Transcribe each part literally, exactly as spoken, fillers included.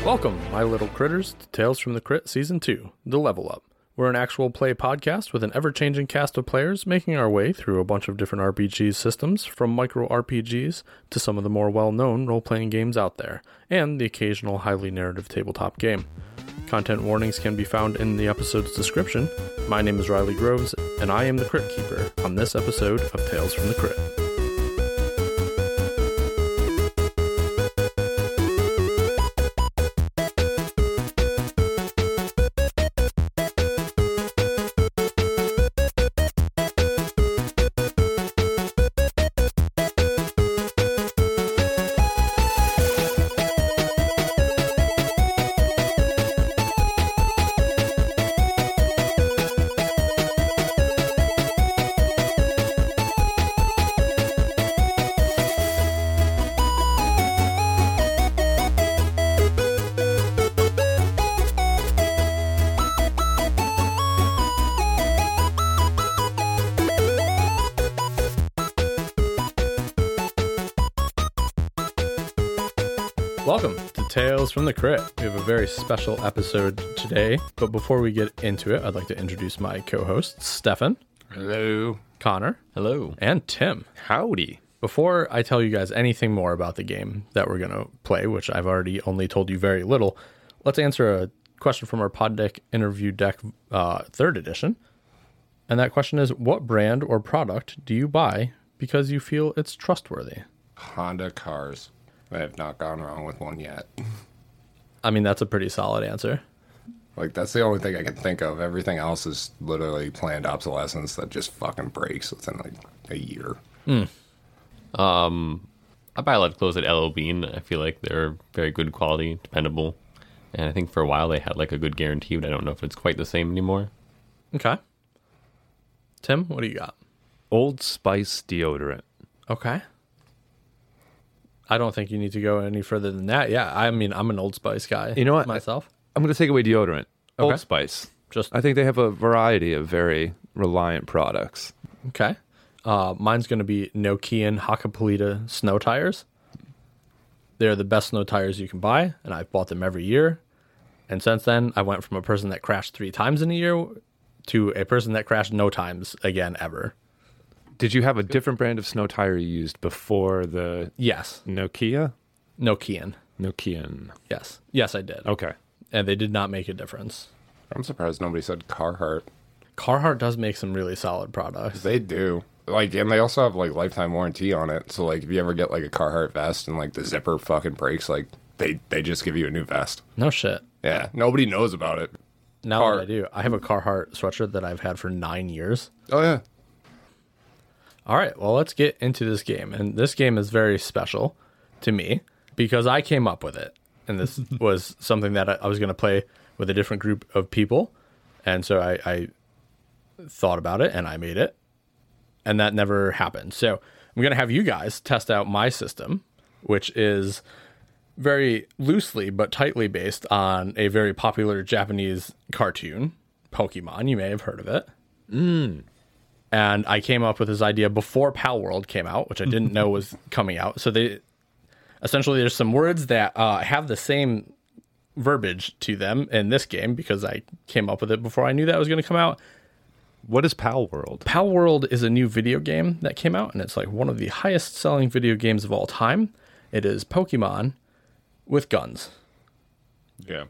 Welcome, my little critters, to Tales from the Crit Season two, The Level Up. We're an actual play podcast with an ever-changing cast of players making our way through a bunch of different R P G systems, from micro R P Gs to some of the more well-known role-playing games out there, and the occasional highly narrative tabletop game. Content warnings can be found in the episode's description. My name is Riley Groves, and I am the Crit Keeper on this episode of Tales from the Crit. Welcome to Tales from the Crit. We have a very special episode today, but before we get into it, I'd like to introduce my co-hosts, Stefan. Hello. Connor. Hello. And Tim. Howdy. Before I tell you guys anything more about the game that we're going to play, which I've already only told you very little, let's answer a question from our Pod Deck Interview Deck uh, third edition. And that question is, what brand or product do you buy because you feel it's trustworthy? Honda cars. I have not gone wrong with one yet. I mean, that's a pretty solid answer. Like, that's the only thing I can think of. Everything else is literally planned obsolescence that just fucking breaks within, like, a year. Mm. Um, I buy a lot of clothes at L L Bean. I feel like they're very good quality, dependable. And I think for a while they had, like, a good guarantee, but I don't know if it's quite the same anymore. Okay. Tim, what do you got? Old Spice deodorant. Okay. I don't think you need to go any further than that. Yeah, I mean, I'm an Old Spice guy. You know what? Myself. I'm going to take away deodorant. Okay. Old Spice. Just I think they have a variety of very reliant products. okay. Uh, mine's going to be Nokian Hakkapeliitta snow tires. They're the best snow tires you can buy, and I've bought them every year. And since then, I went from a person that crashed three times in a year to a person that crashed no times again ever. Did you have a different brand of snow tire you used before the Yes. Nokia? Nokian. Nokian. Yes. Yes, I did. Okay. And they did not make a difference. I'm surprised nobody said Carhartt. Carhartt does make some really solid products. They do. Like, and they also have, like, lifetime warranty on it. So, like, if you ever get, like, a Carhartt vest and, like, the zipper fucking breaks, like, they, they just give you a new vest. No shit. Yeah. Nobody knows about it. Now Car- that I do, I have a Carhartt sweatshirt that I've had for nine years. Oh, yeah. All right, well, let's get into this game. And this game is very special to me because I came up with it. And this was something that I, I was going to play with a different group of people. And so I, I thought about it and I made it. And that never happened. So I'm going to have you guys test out my system, which is very loosely but tightly based on a very popular Japanese cartoon, Pokemon. You may have heard of it. Mm. And I came up with this idea before Pal World came out, which I didn't know was coming out. So they essentially, there's some words that uh, have the same verbiage to them in this game because I came up with it before I knew that was going to come out. What is Pal World? Pal World is a new video game that came out, and it's like one of the highest selling video games of all time. It is Pokemon with guns. Yeah.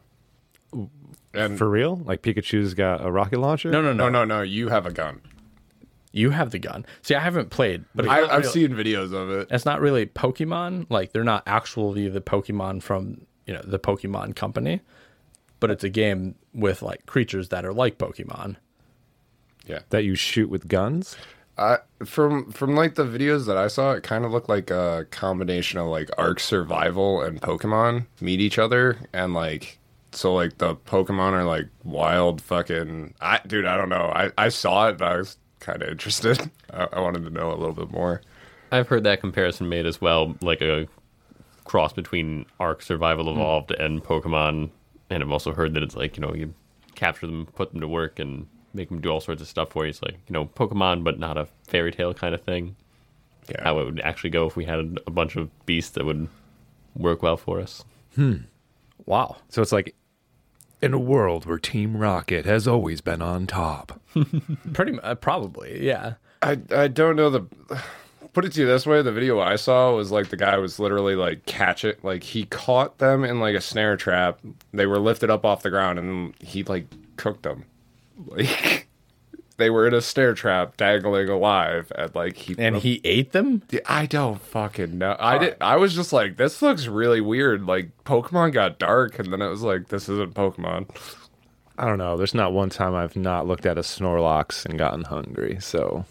And For real? Like Pikachu's got a rocket launcher? No, no, no. no, no, no. You have a gun. You have the gun. See, I haven't played, but it's I, not I've real- seen videos of it. It's not really Pokemon. Like, they're not actually the Pokemon from, you know, the Pokemon company, but it's a game with, like, creatures that are like Pokemon. Yeah. That you shoot with guns? I from from like the videos that I saw, it kind of looked like a combination of like Ark Survival and Pokemon meet each other, and like so like the Pokemon are like wild fucking. I dude, I don't know. I I saw it, but I was kind of interested. I, I wanted to know a little bit more. I've heard that comparison made as well, like a cross between Ark Survival Evolved mm. and Pokemon. And I've also heard that it's like, you know, you capture them, put them to work, and make them do all sorts of stuff for you. It's like, you know, Pokemon, but not a fairy tale kind of thing. Yeah. How it would actually go if we had a bunch of beasts that would work well for us. Hmm. Wow. So it's like, in a world where Team Rocket has always been on top. Pretty mu- uh, probably, yeah. I I don't know the. Put it to you this way: the video I saw was like the guy was literally like catch it, like he caught them in like a snare trap. They were lifted up off the ground, and he like cooked them. Like they were in a snare trap, dangling alive, and like he And he ate them? I don't fucking know. I did. I was just like, this looks really weird. Like Pokemon got dark, and then it was like, this isn't Pokemon. I don't know. There's not one time I've not looked at a Snorlax and gotten hungry. So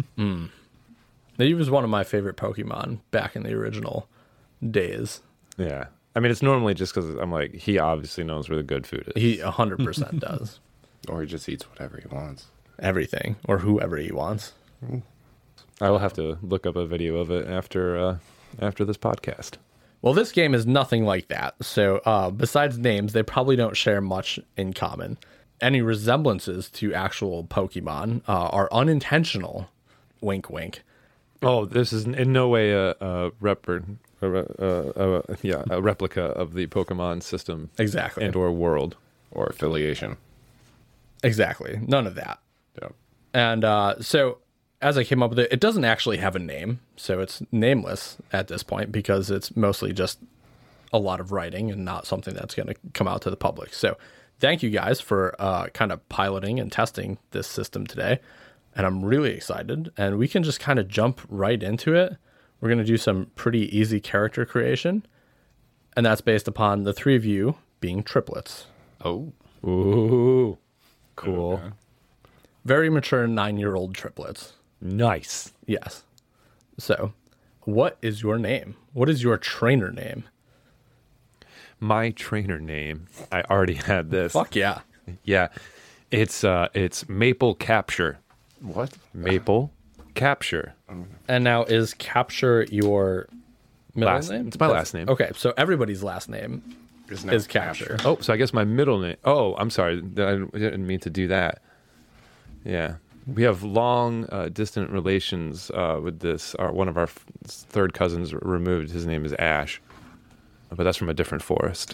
He was one of my favorite Pokemon back in the original days. yeah, I mean, it's normally just because I'm like, he obviously knows where the good food is. He one hundred percent does. Or he just eats whatever he wants. Everything, or whoever he wants. I will have to look up a video of it after uh, after this podcast. Well, this game is nothing like that. So, uh, besides names, they probably don't share much in common. Any resemblances to actual Pokemon uh, are unintentional. Wink, wink. Oh, this is in no way a, a, rep- a, a, a yeah a replica of the Pokemon system Exactly. and or world. Or affiliation. Exactly. None of that. Yeah. And uh, so, as I came up with it, it doesn't actually have a name. So it's nameless at this point because it's mostly just a lot of writing and not something that's going to come out to the public. So thank you guys for uh, kind of piloting and testing this system today. And I'm really excited. And we can just kind of jump right into it. We're going to do some pretty easy character creation. And that's based upon the three of you being triplets. Oh. Ooh, cool, Okay. Very mature nine-year-old triplets. nice. Yes. So, what is your name? What is your trainer name? My trainer name. I already had this. Fuck yeah. Yeah, it's uh, it's Maple Capture. What? Maple Capture. And now is Capture your middle Last- name? it's my last name. Okay, so everybody's last name Isn't is it Capture. Oh, so I guess my middle name. Oh, I'm sorry. I didn't mean to do that. Yeah. We have long, uh, distant relations uh, with this. Our, one of our f- third cousins removed. His name is Ash. But that's from a different forest.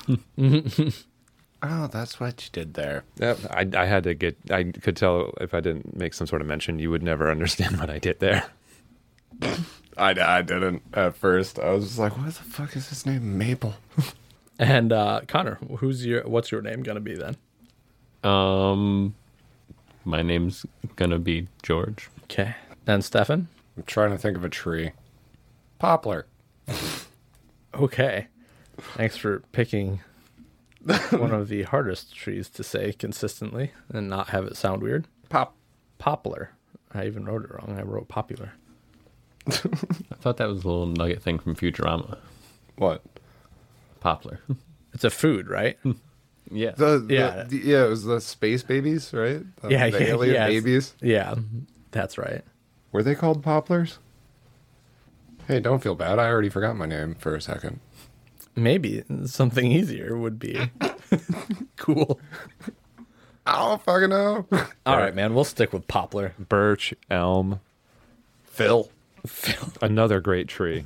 Oh, that's what you did there. Yep. I, I had to get, I could tell if I didn't make some sort of mention, you would never understand what I did there. I, I didn't at first. I was just like, what the fuck is his name? Maple. And uh, Connor, who's your what's your name gonna be then? Um, my name's gonna be George. Okay. And Stefan? I'm trying to think of a tree. Poplar. Okay. Thanks for picking one of the hardest trees to say consistently and not have it sound weird. Pop. Poplar. I even wrote it wrong. I wrote popular. I thought that was a little nugget thing from Futurama. What? Poplar. It's a food, right? Yeah. The, the, Yeah. the- yeah, it was the space babies, right? The, Yeah, the yeah, alien yes. babies. Yeah, that's right. Were they called poplars? Hey, don't feel bad. I already forgot my name for a second. Maybe something easier would be cool. I don't fucking know. All right, man. We'll stick with poplar. Birch, elm, Phil. another great tree.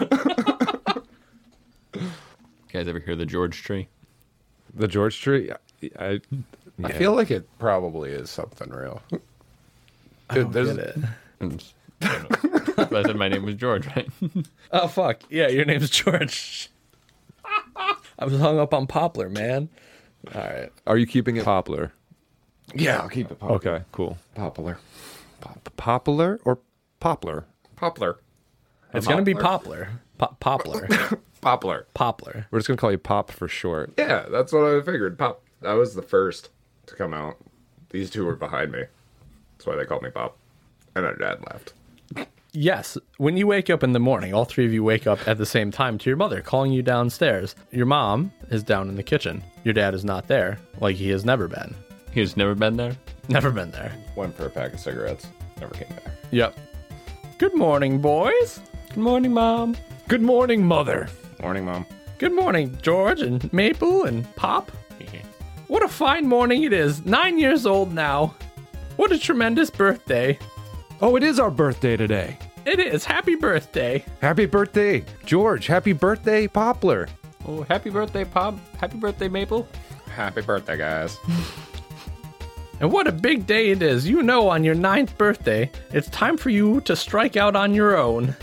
You guys ever hear the George tree? The George tree. I, I yeah. feel like it probably is something real. Dude, there's Get it? And- I don't know. I said my name was George, right? Oh fuck! Yeah, your name's George. I was hung up on poplar, man. All right. Are you keeping it poplar? yeah, I'll keep it popular. Okay, cool. Popular. Pop- Popular or poplar? Poplar. It's gonna be poplar. Po- poplar. Poplar. Poplar. We're just gonna call you Pop for short. Yeah, that's what I figured. Pop. That was the first to come out. These two were behind me. That's why they called me Pop. And our dad left. Yes. When you wake up in the morning, all three of you wake up at the same time to your mother calling you downstairs. Your mom is down in the kitchen. Your dad is not there, like he has never been. He's never been there. Never been there. Went for a pack of cigarettes. Never came back. Yep. Good morning, boys. Good morning, Mom. Good morning, mother. Morning, Mom. Good morning, George and Maple and Pop. What a fine morning it is. Nine years old now. What a tremendous birthday. Oh, it is our birthday today. It is. Happy birthday. Happy birthday, George. Happy birthday, Poplar. Oh, happy birthday, Pop. Happy birthday, Maple. Happy birthday, guys. And what a big day it is. You know, on your ninth birthday, it's time for you to strike out on your own.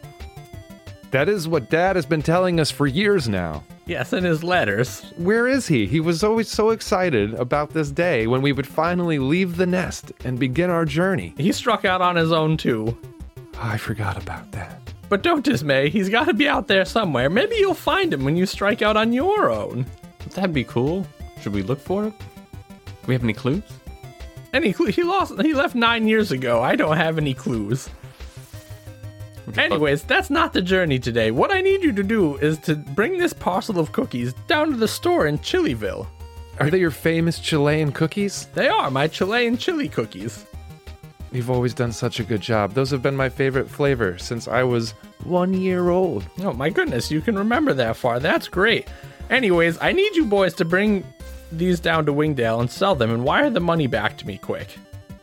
That is what Dad has been telling us for years now. Yes, in his letters. Where is he? He was always so excited about this day when we would finally leave the nest and begin our journey. He struck out on his own, too. I forgot about that. But don't dismay, he's got to be out there somewhere. Maybe you'll find him when you strike out on your own. That'd be cool. Should we look for him? Do we have any clues? Any clue? He lost. He left nine years ago. I don't have any clues. Anyways, that's not the journey today. What I need you to do is to bring this parcel of cookies down to the store in Chillyville. Are they your famous Chilean cookies? They are my Chilean chili cookies. You've always done such a good job. Those have been my favorite flavor since I was one year old. Oh my goodness, you can remember that far. That's great. Anyways, I need you boys to bring these down to Wingdale and sell them and wire the money back to me quick.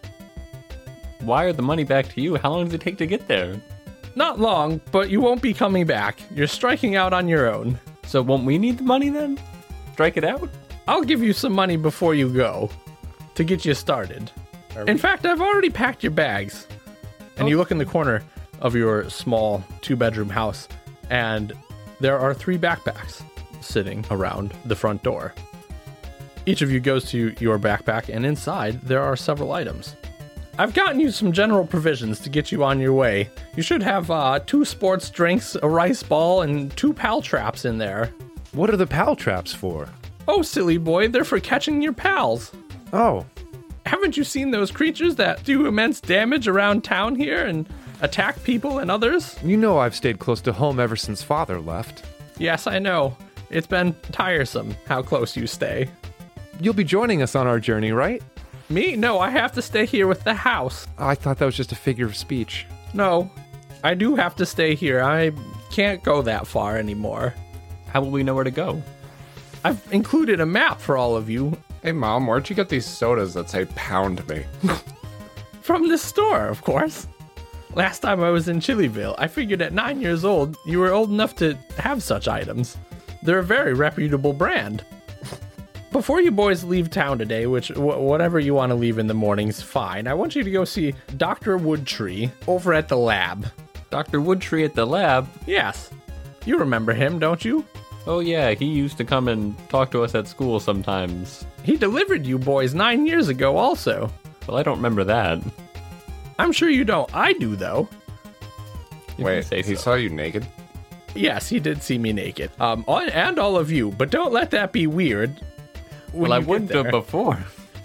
Wire the money back to you? How long does it take to get there? Not long, but you won't be coming back. You're striking out on your own. So won't we need the money then? Strike it out? I'll give you some money before you go to get you started. In fact, I've already packed your bags. And you look in the corner of your small two-bedroom house, and there are three backpacks sitting around the front door. Each of you goes to your backpack, and inside there are several items. I've gotten you some general provisions to get you on your way. You should have uh, two sports drinks, a rice ball, and two pal traps in there. What are the pal traps for? Oh, silly boy, they're for catching your pals. Oh, Haven't you seen those creatures that do immense damage around town here and attack people and others? you know I've stayed close to home ever since Father left. Yes, I know. It's been tiresome how close you stay. You'll be joining us on our journey, right? Me? No, I have to stay here with the house. I thought that was just a figure of speech. No, I do have to stay here. I can't go that far anymore. How will we know where to go? I've included a map for all of you Hey, Mom, where'd you get these sodas that say pound me? from this store, of course. Last time I was in Chillyville, I figured at nine years old, you were old enough to have such items. They're a very reputable brand. Before you boys leave town today, which wh- whatever you want to leave in the morning's fine, I want you to go see Doctor Woodtree over at the lab. Doctor Woodtree at the lab? Yes, you remember him, don't you? Oh yeah, he used to come and talk to us at school sometimes. He delivered you boys nine years ago also. Well, I don't remember that. I'm sure you don't. I do, though. If you Wait, say he so. saw you naked? Yes, he did see me naked. Um, on- and all of you, but don't let that be weird. when Well, I you get wouldn't there. have before.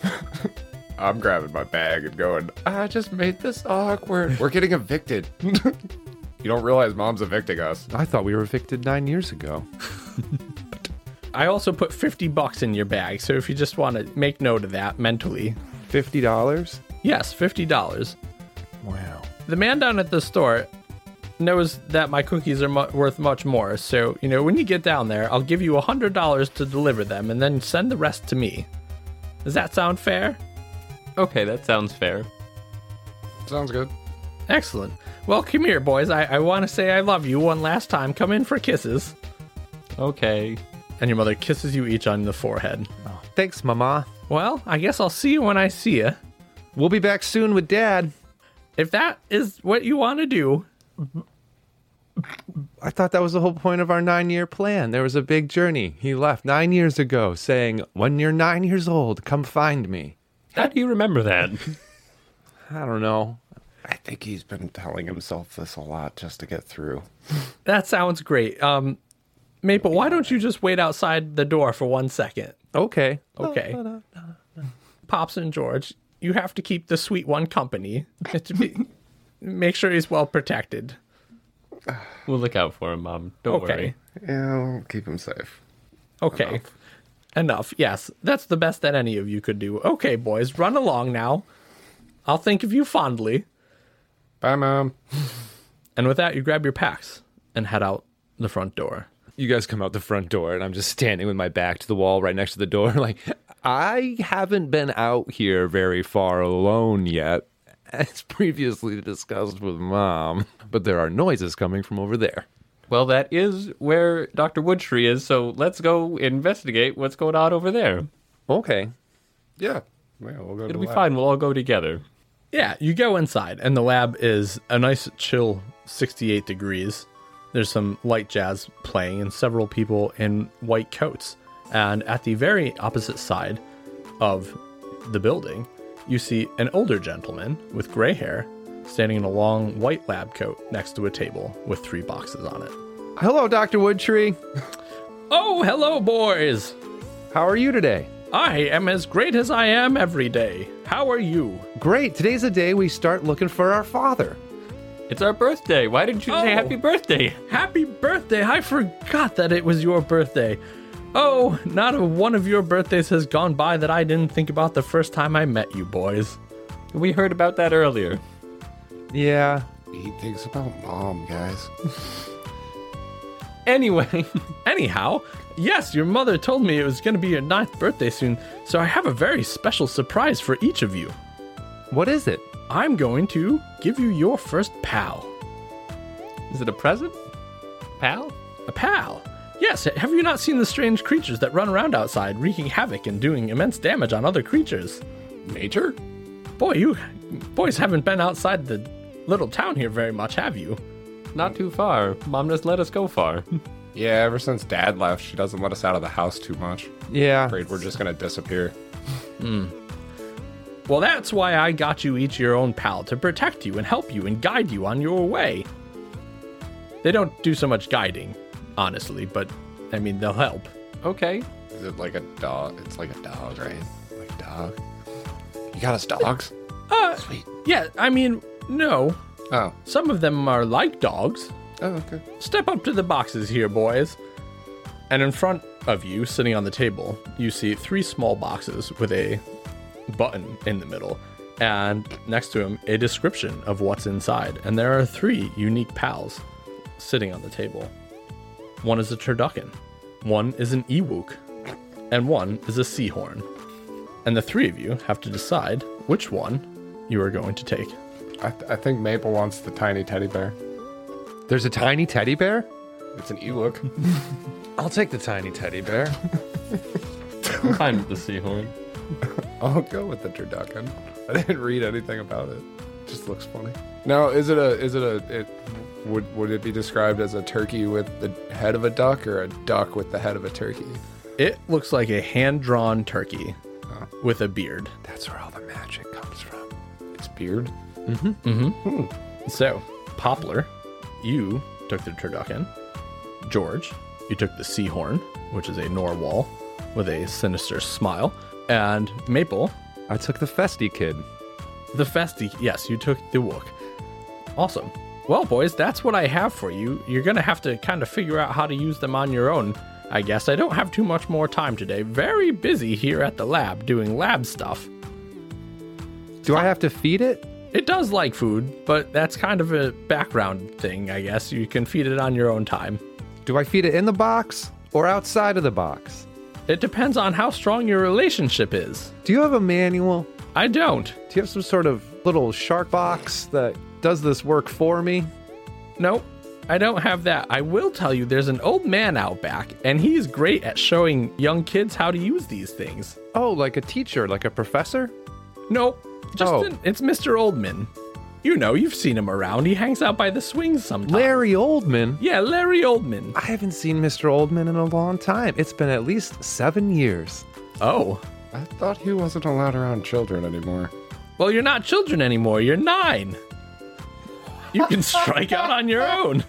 I'm grabbing my bag and going, I just made this awkward. We're getting evicted. You don't realize Mom's evicting us. I thought we were evicted nine years ago. I also put fifty bucks in your bag, so if you just want to make note of that mentally. Fifty dollars? Yes, fifty dollars. Wow. The man down at the store knows that my cookies are mu- worth much more, so, you know, when you get down there, I'll give you one hundred dollars to deliver them, and then send the rest to me. Does that sound fair? Okay, that sounds fair. Sounds good. Excellent. Well, come here, boys. I, I want to say I love you one last time. Come in for kisses. Okay. And your mother kisses you each on the forehead. Thanks, Mama. Well, I guess I'll see you when I see you. We'll be back soon with Dad. If that is what you want to do. I thought that was the whole point of our nine-year plan. There was a big journey. He left nine years ago saying, when you're nine years old, come find me. How do you remember that? I don't know. I think he's been telling himself this a lot just to get through. That sounds great. Um, Maple, why don't you just wait outside the door for one second? Okay. Okay. Pops and George, you have to keep the sweet one company. To be, make sure he's well protected. We'll look out for him, Mom. Don't Okay. worry. Yeah, I'll keep him safe. Okay. Enough. Enough. Yes, that's the best that any of you could do. Okay, boys, run along now. I'll think of you fondly. Bye, Mom. And with that, you grab your packs and head out the front door. You guys come out the front door, and I'm just standing with my back to the wall right next to the door. Like, I haven't been out here very far alone yet, as previously discussed with Mom. But there are noises coming from over there. Well, that is where Doctor Woodtree is, so let's go investigate what's going on over there. Okay. Yeah. Yeah, we'll go to It'll the be lab. fine. We'll all go together. Yeah, you go inside, and the lab is a nice, chill sixty-eight degrees. There's some light jazz playing, and several people in white coats. And at the very opposite side of the building, you see an older gentleman with gray hair standing in a long white lab coat next to a table with three boxes on it. Hello, Doctor Woodtree. Oh, hello, boys! How are you today? I am as great as I am every day. How are you? Great. Today's the day we start looking for our father. It's our birthday. Why didn't you say Oh. happy birthday? Happy birthday! I forgot that it was your birthday. Oh, not a one of your birthdays has gone by that I didn't think about the first time I met you, boys. We heard about that earlier. Yeah. He thinks about mom, guys. Anyway, Anyhow, yes, your mother told me it was going to be your ninth birthday soon, so I have a very special surprise for each of you. What is it? I'm going to give you your first pal. is it a present? Pal? A pal? Yes, have you not seen the strange creatures that run around outside, wreaking havoc and doing immense damage on other creatures? Major? Boy, you boys haven't been outside the little town here very much, have you? Not too far. Mom just let us go far. Yeah, ever since Dad left, she doesn't let us out of the house too much. Yeah. Afraid we're just gonna disappear. Well, that's why I got you each your own pal, to protect you and help you and guide you on your way. They don't do so much guiding, honestly, but, I mean, they'll help. Okay. Is it like a dog? It's like a dog, right? Like a dog. You got us dogs? Uh, Sweet. yeah, I mean, no. Oh. Some of them are like dogs. Oh, okay. Step up to the boxes here, boys. And in front of you, sitting on the table, you see three small boxes with a button in the middle. And next to him, a description of what's inside. And there are three unique pals sitting on the table. One is a turducken, one is an ewok, and one is a seahorn. And the three of you have to decide which one you are going to take. I, th- I think Maple wants the tiny teddy bear. There's a tiny teddy bear? It's an Ewok. I'll take the tiny teddy bear. I'm fine with the seahorn. I'll go with the turducken. I didn't read anything about it. Just looks funny. Now, is it a? Is it a? It would would it be described as a turkey with the head of a duck or a duck with the head of a turkey? It looks like a hand-drawn turkey with a beard. That's where all the magic comes from. Its beard. So, Poplar, you took the turducken. George, you took the seahorn, which is a narwhal with a sinister smile. And Maple, I took the Festy kid. the festy. Yes, you took the wook. Awesome. Well, boys, that's what I have for you. You're going to have to kind of figure out how to use them on your own, I guess. I don't have too much more time today. Very busy here at the lab doing lab stuff. Do I have to feed it? It does like food, but that's kind of a background thing, I guess. You can feed it on your own time. Do I feed it in the box or outside of the box? It depends on how strong your relationship is. Do you have a manual? I don't. Do you have some sort of little shark box that does this work for me? Nope, I don't have that. I will tell you there's an old man out back, and he's great at showing young kids how to use these things. Oh, like a teacher, like a professor? Nope, just Oh. an, it's Mister Oldman. You know, you've seen him around. He hangs out by the swings sometimes. Larry Oldman? Yeah, Larry Oldman. I haven't seen Mister Oldman in a long time. It's been at least seven years. Oh, I thought he wasn't allowed around children anymore. well, you're not children anymore. You're nine. You can strike out on your own.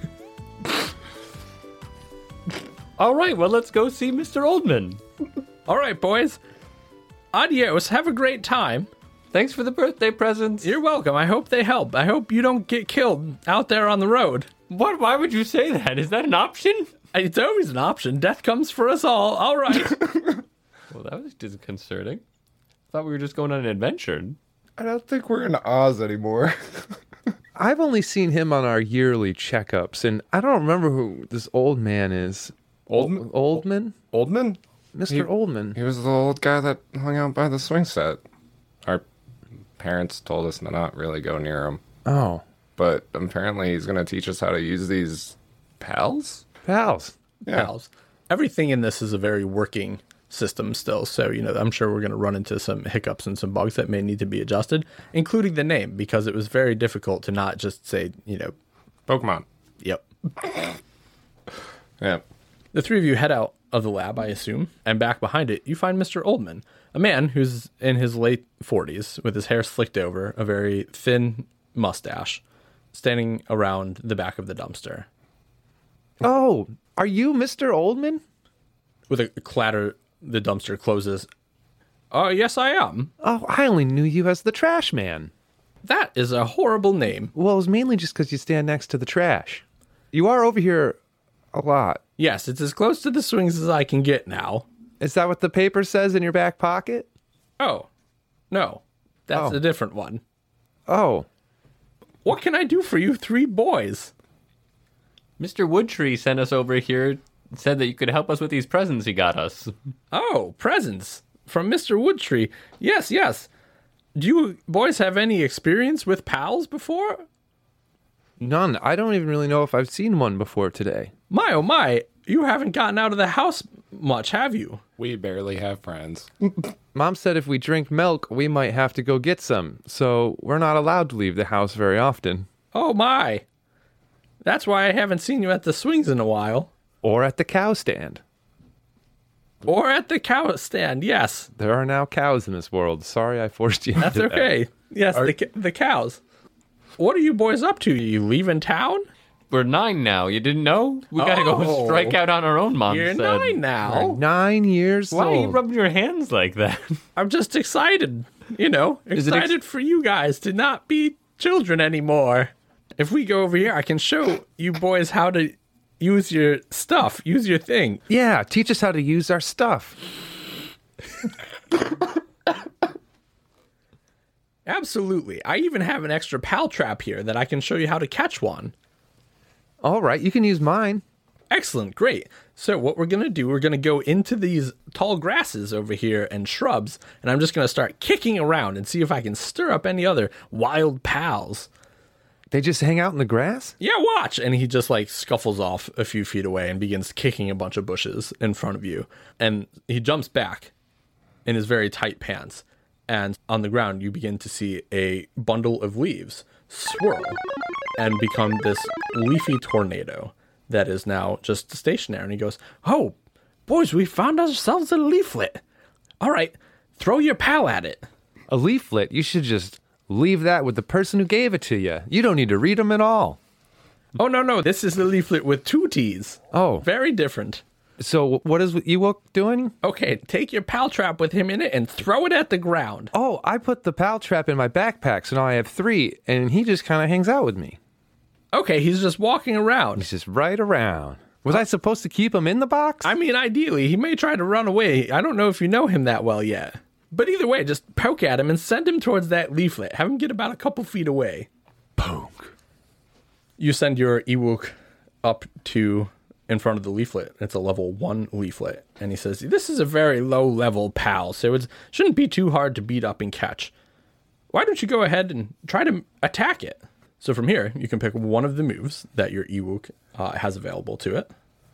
All right, well, let's go see Mister Oldman. All right, boys. Adios. Have a great time. Thanks for the birthday presents. You're welcome. I hope they help. I hope you don't get killed out there on the road. What? Why would you say that? Is that an option? It's always an option. Death comes for us all. All right. Well, that was disconcerting. I thought we were just going on an adventure. I don't think we're in Oz anymore. I've only seen him on our yearly checkups, and I don't remember who this old man is. Oldman? Oldman? Oldman? Mister He- Oldman. He was the old guy that hung out by the swing set. Our parents told us to not really go near him. Oh. But apparently he's going to teach us how to use these Pals? Pals. Yeah. Pals. Everything in this is a very working system still. So, you know, I'm sure we're going to run into some hiccups and some bugs that may need to be adjusted, including the name, because it was very difficult to not just say, you know, Pokemon. yep. Yeah. The three of you head out of the lab, I assume, and back behind it, you find Mister Oldman, a man who's in his late forties with his hair slicked over, a very thin mustache, standing around the back of the dumpster. Oh, are you Mister Oldman? With a clatter, the dumpster closes. Oh, yes, I am. Oh, I only knew you as the trash man. That is a horrible name. Well, it was mainly just because you stand next to the trash. You are over here a lot. Yes, it's as close to the swings as I can get now. Is that what the paper says in your back pocket? Oh, no. That's Oh. a different one. Oh, What can I do for you three boys? Mister Woodtree sent us over here, said that you could help us with these presents he got us. Oh, presents from Mister Woodtree. Yes, yes. Do you boys have any experience with pals before? none. I don't even really know if I've seen one before today. My, oh my, you haven't gotten out of the house much, have you? We barely have friends. Mom said if we drink milk, we might have to go get some, so we're not allowed to leave the house very often. Oh my. That's why I haven't seen you at the swings in a while. Or at the cow stand. Or at the cow stand, yes. There are now cows in this world. Sorry I forced you That's into that. okay. Yes, the, ca- the cows. What are you boys up to? You leaving town? We're nine now. You didn't know? We gotta go Oh. strike out on our own, Mom You're said. nine now. Nine years Why are you old. rubbing your hands like that? I'm just excited, you know, Is it ex- excited for you guys to not be children anymore. If we go over here, I can show you boys how to use your stuff, use your thing. Yeah, teach us how to use our stuff. Absolutely. I even have an extra pal trap here that I can show you how to catch one. All right, you can use mine. Excellent, great. So what we're going to do, we're going to go into these tall grasses over here and shrubs, and I'm just going to start kicking around and see if I can stir up any other wild pals. They just hang out in the grass? Yeah, watch. And he just like scuffles off a few feet away and begins kicking a bunch of bushes in front of you. And he jumps back in his very tight pants. And on the ground, you begin to see a bundle of leaves swirl and become this leafy tornado that is now just stationary. And he goes, "Oh, boys, we found ourselves a leaflet. All right, throw your pal at it." A leaflet? You should just leave that with the person who gave it to you. You don't need to read them at all. Oh, no, no, this is the leaflet with two T's. Oh, Very different. so what is Ewok doing? Okay, take your pal trap with him in it and throw it at the ground. Oh, I put the pal trap in my backpack, so now I have three, and he just kind of hangs out with me. Okay, he's just walking around. He's just right around. Was I supposed to keep him in the box? I mean, ideally, he may try to run away. I don't know if you know him that well yet. But either way, just poke at him and send him towards that leaflet. Have him get about a couple feet away. Poke. You send your Ewok up to in front of the leaflet. It's a level one leaflet. And he says, "This is a very low level pal, so it shouldn't be too hard to beat up and catch. Why don't you go ahead and try to attack it?" So from here, you can pick one of the moves that your Ewok uh, has available to it.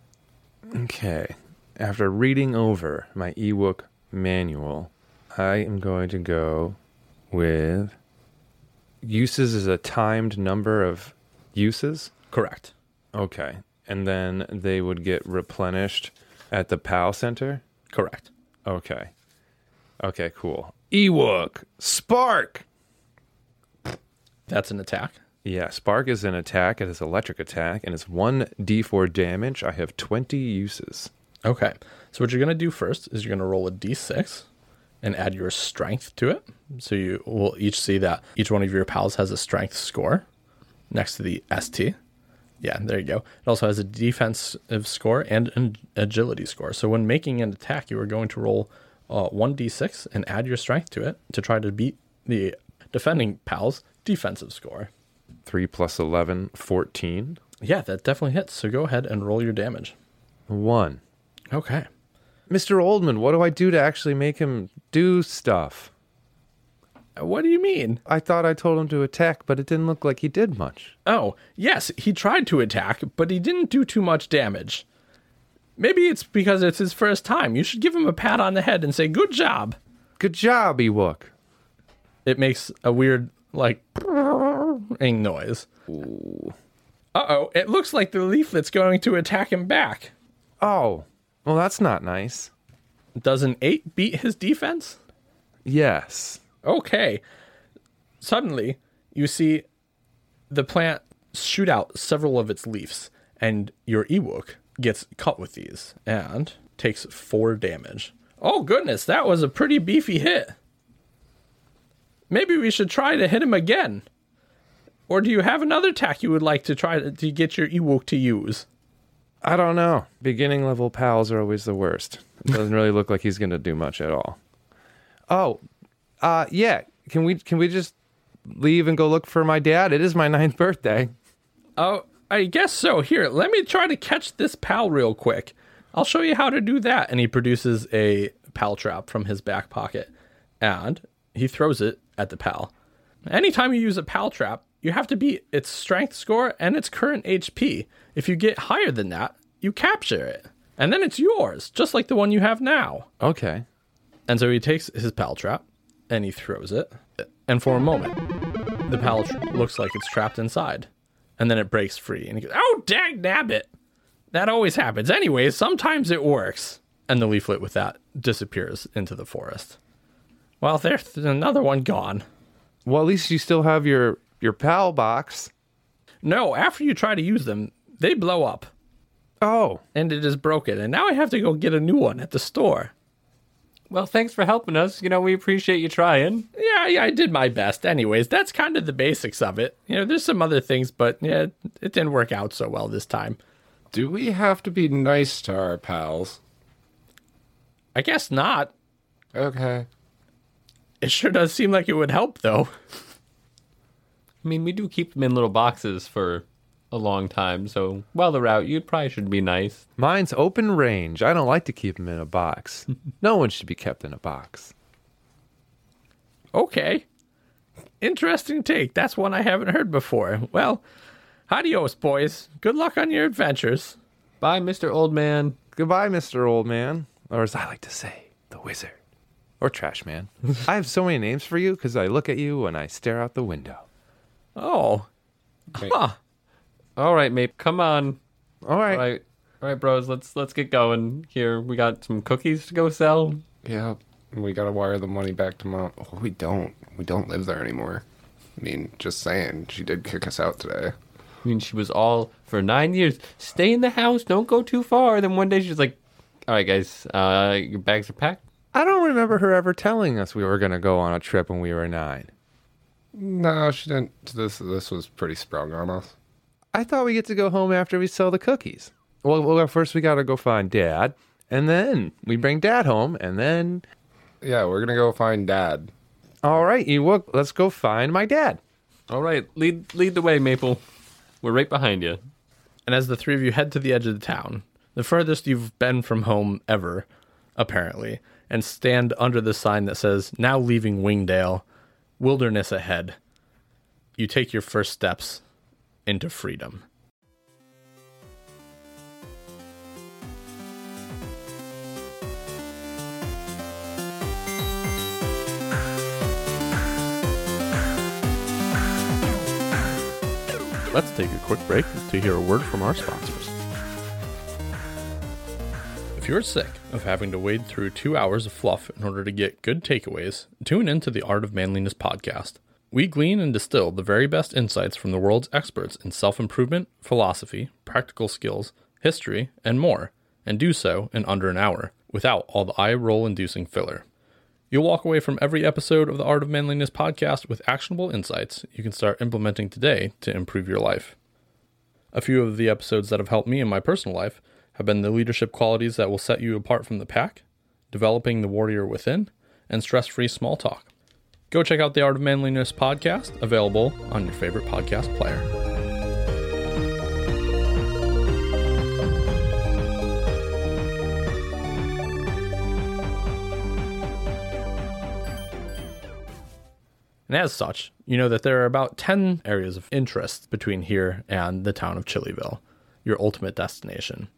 Okay. After reading over my Ewok manual, I am going to go with uses as a timed number of uses. Correct. Okay. And then they would get replenished at the PAL Center. Correct. Okay. Okay, cool. Ewok Spark. That's an attack. Yeah, Spark is an attack. It is electric attack, and it's one d four damage. I have twenty uses. Okay. So what you're going to do first is you're going to roll a d six and add your strength to it. So you will each see that each one of your pals has a strength score next to the S T. Yeah, there you go. It also has a defensive score and an agility score. So when making an attack, you are going to roll uh, one d six and add your strength to it to try to beat the defending pal's defensive score. three plus eleven, fourteen. Yeah, that definitely hits. So go ahead and roll your damage. One. Okay. Mister Oldman, what do I do to actually make him do stuff? What do you mean? I thought I told him to attack, but it didn't look like he did much. Oh, yes, he tried to attack, but he didn't do too much damage. Maybe it's because it's his first time. You should give him a pat on the head and say, good job. Good job, Ewok. It makes a weird, like, noise. Ooh. Uh-oh, it looks like the leaflet's going to attack him back. Oh, well, that's not nice. Does an eight beat his defense? Yes. Okay. Suddenly, you see the plant shoot out several of its leaves, and your Ewok gets cut with these and takes four damage. Oh, goodness, that was a pretty beefy hit. Maybe we should try to hit him again. Or do you have another attack you would like to try to, to get your Ewok to use? I don't know. Beginning level pals are always the worst. It doesn't really look like he's going to do much at all. Oh, uh, yeah. Can we can we just leave and go look for my dad? It is my ninth birthday. Oh, I guess so. Here, let me try to catch this pal real quick. I'll show you how to do that. And he produces a pal trap from his back pocket. And he throws it at the pal. Anytime you use a pal trap, you have to beat its strength score and its current H P. If you get higher than that, you capture it. And then it's yours, just like the one you have now. Okay. And so he takes his pal trap and he throws it. And for a moment, the pal tr- looks like it's trapped inside. And then it breaks free. And he goes, oh, dag nabbit. That always happens. Anyways, sometimes it works. And the leaflet with that disappears into the forest. Well, there's another one gone. Well, at least you still have your, your pal box. No, after you try to use them, they blow up. Oh. And it is broken. And now I have to go get a new one at the store. Well, thanks for helping us. You know, we appreciate you trying. Yeah, yeah, I did my best. Anyways, that's kind of the basics of it. You know, there's some other things, but yeah, it didn't work out so well this time. Do we have to be nice to our pals? I guess not. Okay. It sure does seem like it would help, though. I mean, we do keep them in little boxes for a long time, so while they're out, you probably should be nice. Mine's open range. I don't like to keep them in a box. No one should be kept in a box. Okay. Interesting take. That's one I haven't heard before. Well, adios, boys. Good luck on your adventures. Bye, Mister Old Man. Goodbye, Mister Old Man. Or as I like to say, the wizard. Or Trash Man. I have so many names for you because I look at you and I stare out the window. Oh. Wait. Huh. All right, mate. Come on. All right. All right, all right, bros. Let's let's get going. Here, we got some cookies to go sell. Yeah, we gotta wire the money back to Mom. Oh, we don't. We don't live there anymore. I mean, just saying. She did kick us out today. I mean, she was all for nine years. Stay in the house. Don't go too far. Then one day she's like, "All right, guys, uh, your bags are packed." I don't remember her ever telling us we were going to go on a trip when we were nine. No, she didn't. This this was pretty sprung on us. I thought we get to go home after we sell the cookies. Well, well first we got to go find Dad, and then we bring Dad home, and then... Yeah, we're gonna go find Dad. All right, Ewok, let's go find my dad. All right, lead lead the way, Maple. We're right behind you. And as the three of you head to the edge of the town, the furthest you've been from home ever, apparently, and stand under the sign that says, now leaving Wingdale, wilderness ahead, you take your first steps into freedom. Let's take a quick break to hear a word from our sponsors. If you're sick of having to wade through two hours of fluff in order to get good takeaways, tune in to the Art of Manliness podcast. We glean and distill the very best insights from the world's experts in self-improvement, philosophy, practical skills, history, and more, and do so in under an hour, without all the eye-roll-inducing filler. You'll walk away from every episode of the Art of Manliness podcast with actionable insights you can start implementing today to improve your life. A few of the episodes that have helped me in my personal life have been the leadership qualities that will set you apart from the pack, developing the warrior within, and stress-free small talk. Go check out the Art of Manliness podcast, available on your favorite podcast player. And as such, you know that there are about ten areas of interest between here and the town of Chillyville, your ultimate destination.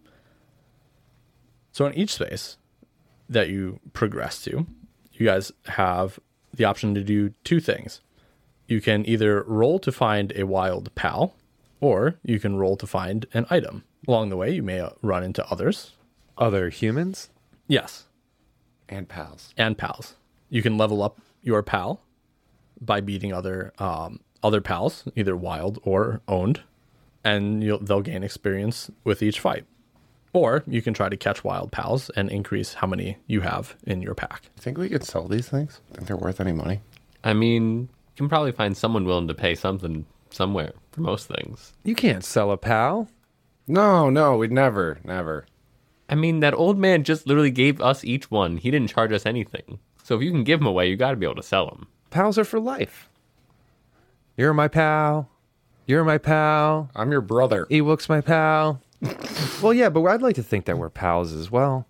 So in each space that you progress to, you guys have the option to do two things. You can either roll to find a wild pal, or you can roll to find an item. Along the way, you may run into others. Other humans? Yes, And pals. and pals. You can level up your pal by beating other um, other pals, either wild or owned, and you'll, they'll gain experience with each fight. Or you can try to catch wild pals and increase how many you have in your pack. Think we could sell these things? Think they're worth any money? I mean, you can probably find someone willing to pay something somewhere for most things. You can't sell a pal. No, no, we'd never, never. I mean, that old man just literally gave us each one. He didn't charge us anything. So if you can give them away, you got to be able to sell them. Pals are for life. You're my pal. You're my pal. I'm your brother. Ewok's my pal. Well, yeah, but I'd like to think that we're pals as well.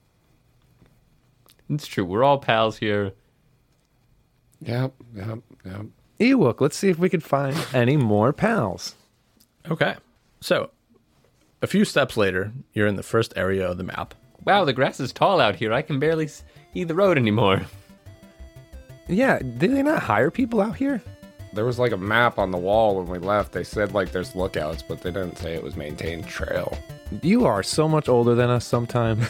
It's true. We're all pals here. Yep, yep, yep. Ewok, let's see if we can find any more pals. Okay. So, a few steps later, you're in the first area of the map. Wow, the grass is tall out here. I can barely see the road anymore. Yeah, did they not hire people out here? There was like a map on the wall when we left. They said like there's lookouts, but they didn't say it was maintained trail. You are so much older than us sometime.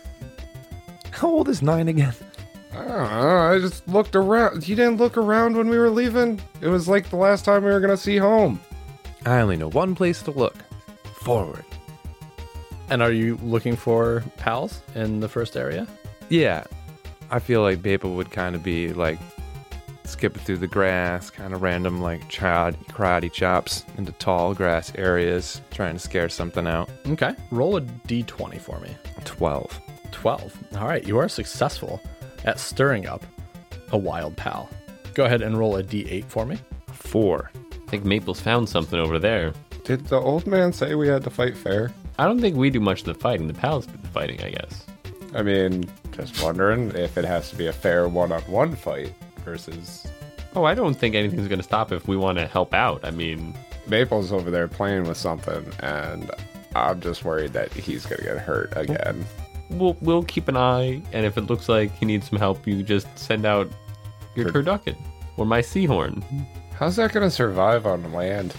How old is nine again? I don't know. I just looked around. You didn't look around when we were leaving? It was like the last time we were going to see home. I only know one place to look. Forward. And are you looking for pals in the first area? Yeah, I feel like Maple would kind of be like skipping through the grass, kind of random like child karate chops into tall grass areas, trying to scare something out. Okay. Roll a d twenty for me. twelve. twelve. All right. You are successful at stirring up a wild pal. Go ahead and roll a d eight for me. four. I think Maple's found something over there. Did the old man say we had to fight fair? I don't think we do much of the fighting. The pals do the fighting, I guess. I mean, just wondering if it has to be a fair one-on-one fight versus... Oh, I don't think anything's going to stop if we want to help out. I mean, Maple's over there playing with something, and I'm just worried that he's going to get hurt again. we'll we'll keep an eye, and if it looks like he needs some help, you just send out your Tur- turducken or my seahorn. How's that going to survive on land?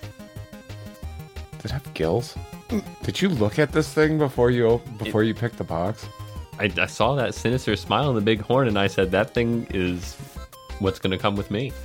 Did it have gills? Did you look at this thing before you op- before you picked the box? I, I saw that sinister smile in the big horn, and I said, that thing is what's going to come with me.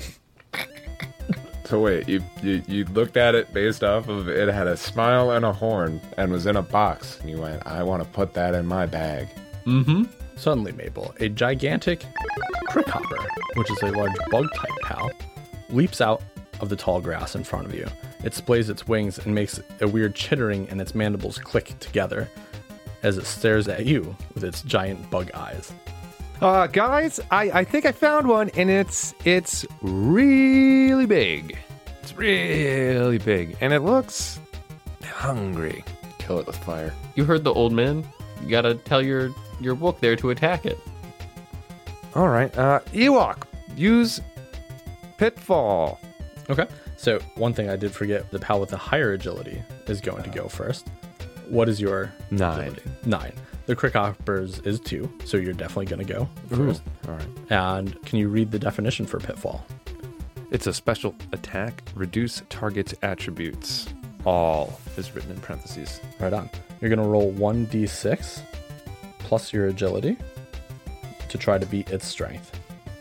So wait, you, you you looked at it based off of it had a smile and a horn and was in a box, and you went, I want to put that in my bag. Mm-hmm. Suddenly, Maple, a gigantic crickhopper, which is a large bug-type pal, leaps out of the tall grass in front of you. It splays its wings and makes a weird chittering, and its mandibles click together as it stares at you with its giant bug eyes. Uh, guys, I, I think I found one, and it's it's really big. It's really big, and it looks hungry. Kill it with fire. You heard the old man. You got to tell your, your wook there to attack it. All right, uh, Ewok, use Pitfall. Okay. So one thing I did forget, the pal with the higher agility is going to go first. What is your Nine. agility? Nine. The crickhoppers is two, so you're definitely going to go first. All right. And can you read the definition for Pitfall? It's a special attack. Reduce target's attributes. All is written in parentheses. Right on. You're going to roll one d six plus your agility to try to beat its strength.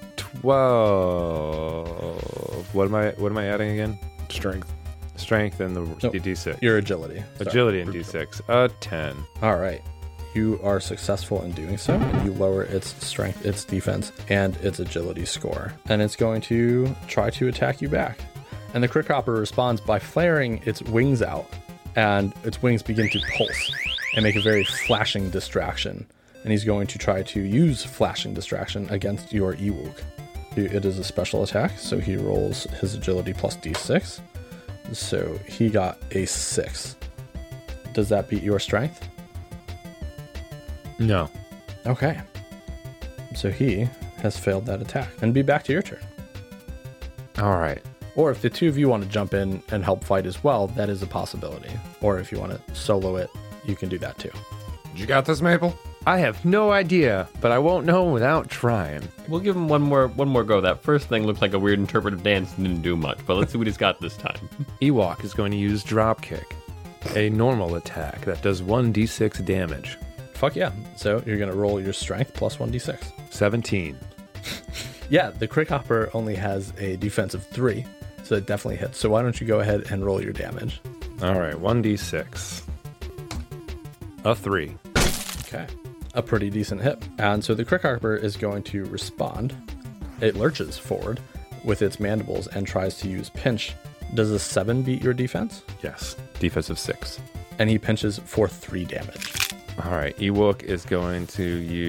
Twelve. What am I? What am I adding again? Strength. Strength and the No, D six. Your agility. Sorry. Agility and D six. Uh, ten. All right. You are successful in doing so, and you lower its strength, its defense, and its agility score. And it's going to try to attack you back. And the crickhopper responds by flaring its wings out, and its wings begin to pulse and make a very flashing distraction. And he's going to try to use flashing distraction against your Ewok. It is a special attack, so he rolls his agility plus d six. So he got a six. Does that beat your strength? No. Okay. So he has failed that attack. And be back to your turn. All right. Or if the two of you want to jump in and help fight as well, that is a possibility. Or if you want to solo it, you can do that too. You got this, Maple? I have no idea, but I won't know without trying. We'll give him one more one more go. That first thing looked like a weird interpretive dance and didn't do much, but let's see what he's got this time. Ewok is going to use Dropkick, a normal attack that does one d six damage. Fuck yeah. So you're going to roll your strength plus one d six. seventeen. Yeah, the Crick Hopper only has a defense of three, so it definitely hits. So why don't you go ahead and roll your damage? All right, one d six. A three. Okay. A pretty decent hit. And so the Crick Hopper is going to respond. It lurches forward with its mandibles and tries to use pinch. Does a seven beat your defense? Yes, defense of six. And he pinches for three damage. All right, Ewok is going to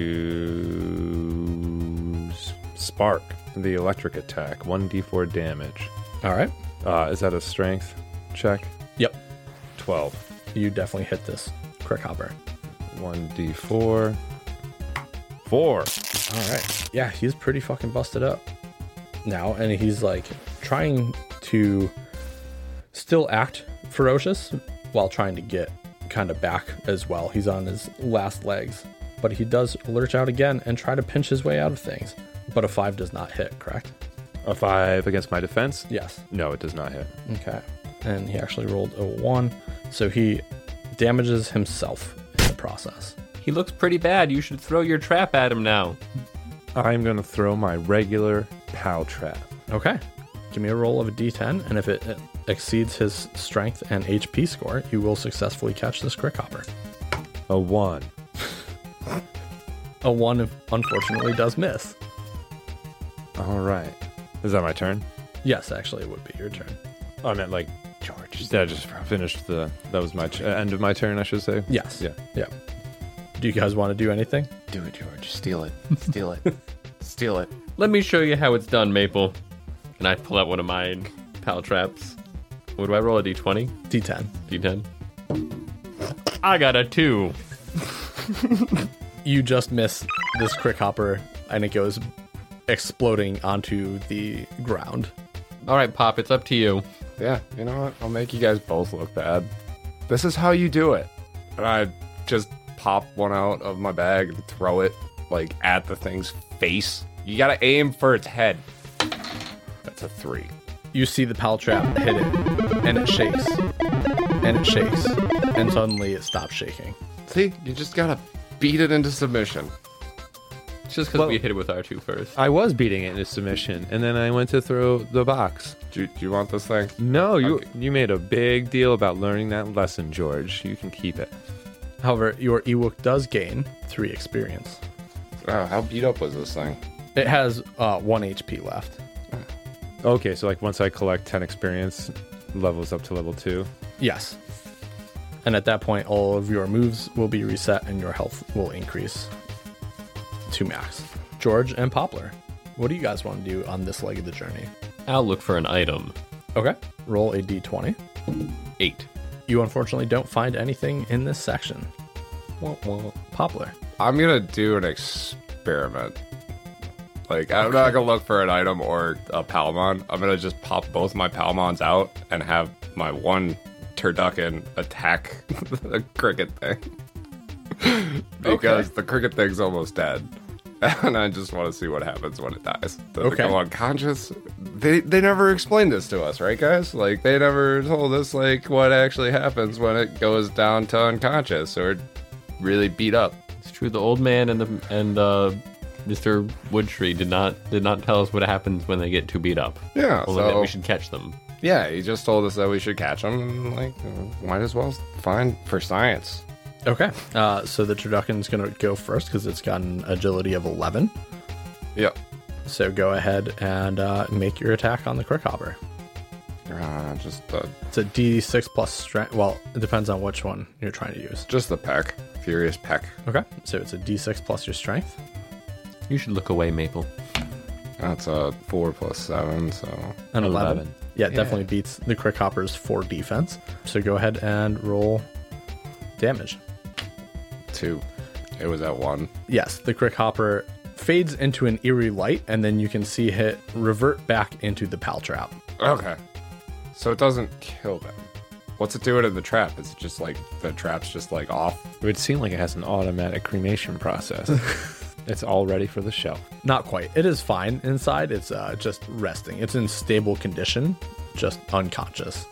use Spark, the electric attack, one d four damage. All right. Uh, is that a strength check? Yep. twelve. You definitely hit this Crick Hopper. one d four. Four. All right. Yeah, he's pretty fucking busted up now, and he's like trying to still act ferocious while trying to get kind of back as well. He's on his last legs, but he does lurch out again and try to pinch his way out of things. But a five does not hit, correct? A five against my defense? Yes. No, it does not hit. Okay. And he actually rolled a one, so he damages himself in the process. He looks pretty bad. You should throw your trap at him now. I'm going to throw my regular POW trap. Okay. Give me a roll of a d ten, and if it exceeds his strength and H P score, you will successfully catch this Crick Hopper. A one. A one, unfortunately, does miss. All right. Is that my turn? Yes, actually, it would be your turn. Oh, I meant like George. That just finished the. That was my ch- end of my turn, I should say. Yes. Yeah. Yeah. Do you guys want to do anything? Do it, George. Steal it. Steal it. Steal it. Let me show you how it's done, Maple. And I pull out one of my pal traps. What do I roll, a d twenty? d ten. d ten? I got a two. You just miss this Crick Hopper, and it goes exploding onto the ground. All right, Pop, it's up to you. Yeah, you know what? I'll make you guys both look bad. This is how you do it. And I just pop one out of my bag and throw it, like, at the thing's face. You gotta aim for its head. That's a three. You see the pal trap hit it, and it shakes, and it shakes, and suddenly it stops shaking. See? You just gotta beat it into submission. It's just because Well- we hit it with R two first. I was beating it into submission, and then I went to throw the box. Do, do you want this thing? No, you Okay. you made a big deal about learning that lesson, George. You can keep it. However, your Ewok does gain three experience. Oh, how beat up was this thing? It has uh, one H P left. Okay, so like once I collect ten experience, levels up to level two. Yes. And at that point, all of your moves will be reset and your health will increase to max. George and Poplar, what do you guys want to do on this leg of the journey? I'll look for an item. Okay. Roll a d twenty. Eight. You unfortunately don't find anything in this section. Wah, wah. Poplar. I'm gonna do an experiment. Like, I'm not gonna look for an item or a Palmon. I'm gonna just pop both my Palmons out and have my one turducken attack the cricket thing. Because Okay. the cricket thing's almost dead. And I just want to see what happens when it dies. Does Okay. it go unconscious? They they never explained this to us, right, guys? Like, they never told us, like, what actually happens when it goes down to unconscious or really beat up. It's true. The old man and the and uh, Mister Woodtree did not did not tell us what happens when they get too beat up. Yeah, Only that so we should catch them. yeah, he just told us that we should catch them. And, like, uh, might as well find for science. Okay. Uh, so the turducken's going to go first because it's got an agility of eleven. Yep. So go ahead and uh, make your attack on the Crick Hopper. Uh, just the It's a d six plus strength. Well, it depends on which one you're trying to use. just the peck, furious peck. Okay. So it's a d six plus your strength. You should look away, Maple. That's a four plus seven, so An eleven. eleven. Yeah, it definitely beats the Crick Hopper's four defense. So go ahead and roll damage. two. It was at one. Yes, the Crick Hopper fades into an eerie light, and then you can see it revert back into the pal trap. Okay. So it doesn't kill them. What's it doing in the trap? Is it just like the trap's just like off? It would seem like it has an automatic cremation process. It's all ready for the shelf. Not quite. It is fine inside. It's uh, just resting. It's in stable condition, just unconscious.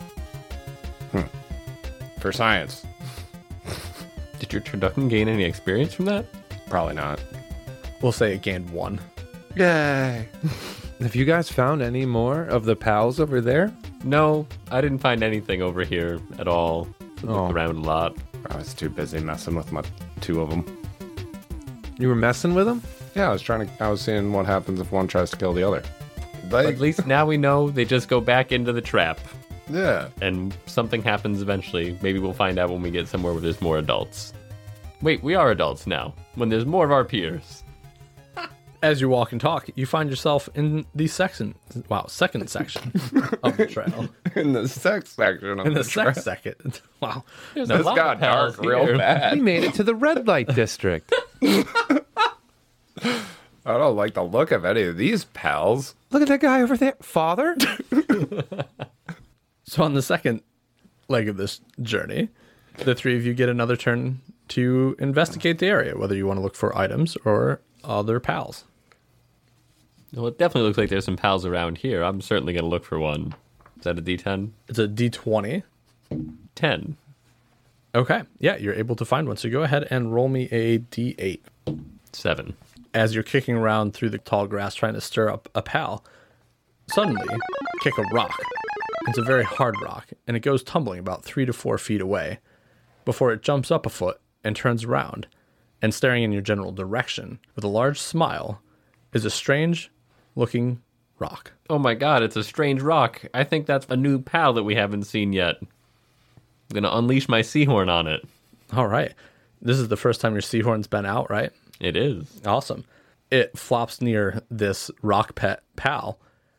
For science. Did your turducken gain any experience from that? Probably not. We'll say it gained one. Yay. Have you guys found any more of the pals over there? No, I didn't find anything over here at all. I Oh. looked around a lot. I was too busy messing with my two of them. You were messing with them? Yeah, I was trying to. I was seeing what happens if one tries to kill the other. But at least now we know they just go back into the trap. Yeah. And something happens eventually. Maybe we'll find out when we get somewhere where there's more adults. Wait, we are adults now. When there's more of our peers. As you walk and talk, you find yourself in the section, wow, second section of the trail. In the sex section of In the the trap. sex second. Wow. There's This a lot got of pals dark real here. bad. We made it to the red light district. I don't like the look of any of these pals. Look at that guy over there. Father? So on the second leg of this journey, the three of you get another turn to investigate the area, whether you want to look for items or other pals. Well, it definitely looks like there's some pals around here. I'm certainly going to look for one. Is that a D ten? It's a D twenty. ten. Okay. Yeah, you're able to find one. So go ahead and roll me a D eight. seven. As you're kicking around through the tall grass trying to stir up a pal, suddenly kick a rock. It's a very hard rock, and it goes tumbling about three to four feet away before it jumps up a foot and turns around, and staring in your general direction with a large smile is a strange-looking rock. Oh my god, it's a strange rock. I think that's a new pal that we haven't seen yet. I'm going to unleash my seahorn on it. All right. This is the first time your seahorn's been out, right? It is. Awesome. It flops near this rock pet pal.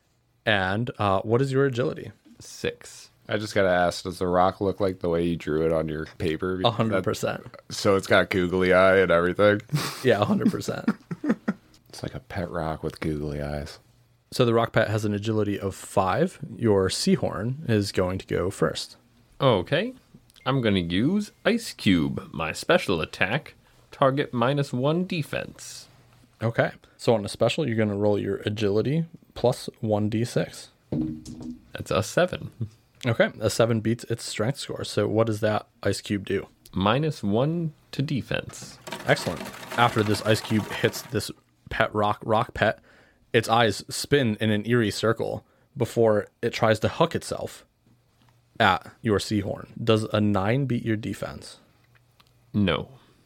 And uh, what is your agility? Six. I just gotta ask, does the rock look like the way you drew it on your paper? A hundred percent. So it's got googly eye and everything. Yeah, a hundred percent. It's like a pet rock with googly eyes. So the rock pet has an agility of five. Your seahorn is going to go first. Okay. I'm going to use Ice Cube, my special attack. Target minus one defense. Okay. So on a special, you're going to roll your agility plus one d six. That's a seven. Okay. A seven beats its strength score. So what does that ice cube do? Minus one to defense. Excellent. After this ice cube hits this pet rock rock pet, its eyes spin in an eerie circle before it tries to hook itself at your seahorn. Does a nine beat your defense? No.